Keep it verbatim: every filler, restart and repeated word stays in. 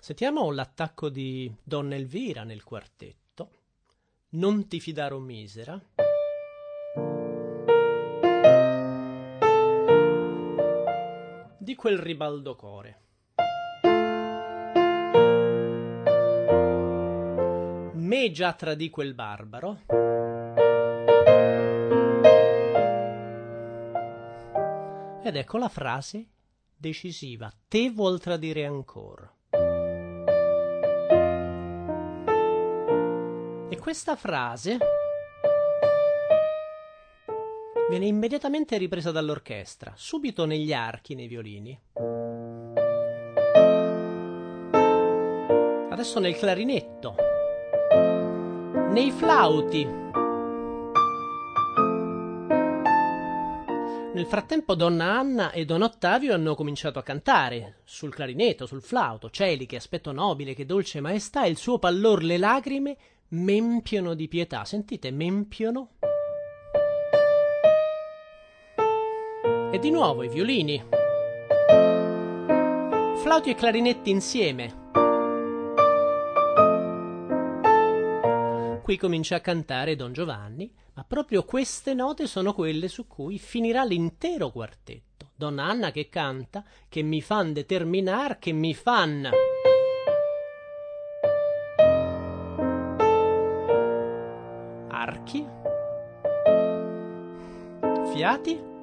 Sentiamo l'attacco di Donna Elvira nel quartetto. Non ti fidare, o misera. Di quel ribaldocore. Me già tradì quel barbaro. Ed ecco la frase decisiva. Te vuol tradire ancora. E questa frase viene immediatamente ripresa dall'orchestra, subito negli archi, nei violini. Adesso nel clarinetto, nei flauti. Nel frattempo Donna Anna e Don Ottavio hanno cominciato a cantare sul clarinetto, sul flauto. Cieli, che aspetto nobile, che dolce maestà, il suo pallor, le lacrime m'empiono di pietà. Sentite, m'empiono. E di nuovo i violini, flauti e clarinetti insieme. Qui comincia a cantare Don Giovanni, ma proprio queste note sono quelle su cui finirà l'intero quartetto. Donna Anna che canta, che mi fan determinar, che mi fan archi, fiati,